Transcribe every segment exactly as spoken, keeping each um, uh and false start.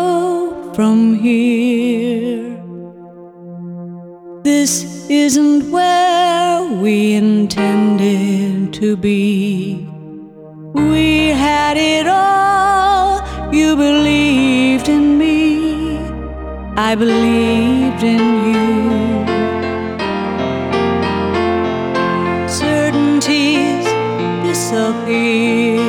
go from here. This isn't where we intended to be. We had it all. You believed in me, I believed in you. Certainties disappear.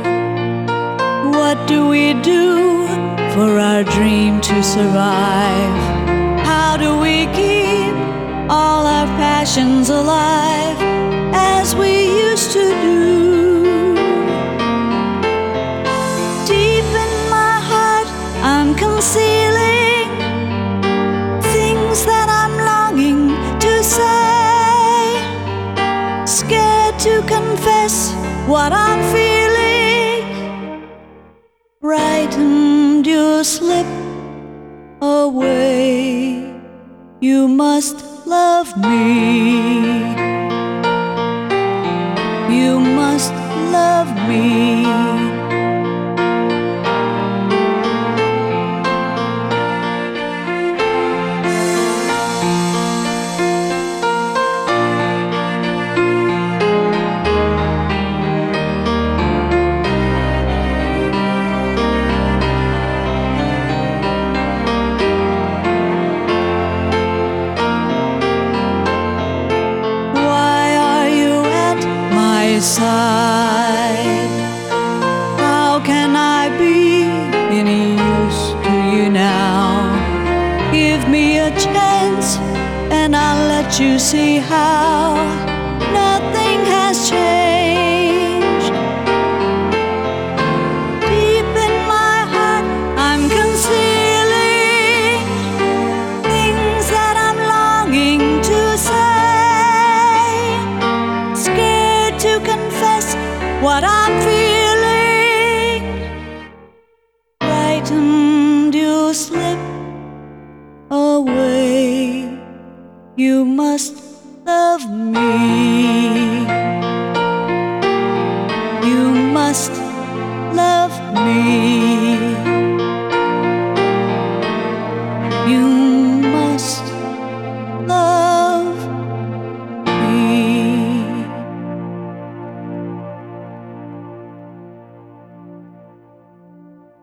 What do we do for our dream to survive? How do we keep all our passions alive as we used to do? Deep in my heart I'm concealing things that I'm longing to say, scared to confess what I'm feeling. Frightened you'll slip away. You must love me. You must love me. Side. How can I be any use to you now? Give me a chance and I'll let you see how nothing has changed. Deep in my heart I'm concealing things that I'm longing to say, scared to confess what I'm feeling. Frightened you'll slip away. You must love me.